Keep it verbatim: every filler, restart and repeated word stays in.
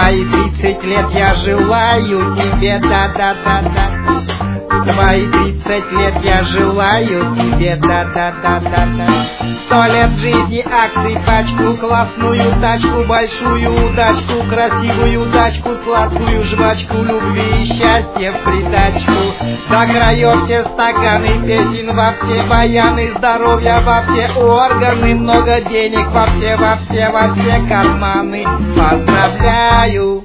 твои тридцать лет я желаю тебе, да-да-да-да. Твои тридцать лет я желаю тебе, да-да-да-да-да. Сто лет жизни, акций, пачку, классную тачку, большую удачку, красивую дачку, сладкую жвачку, любви и счастья в придачку. До краев все стаканы, песен во все баяны, здоровья во все органы, много денег во все, во все, во все карманы. Поздравляю!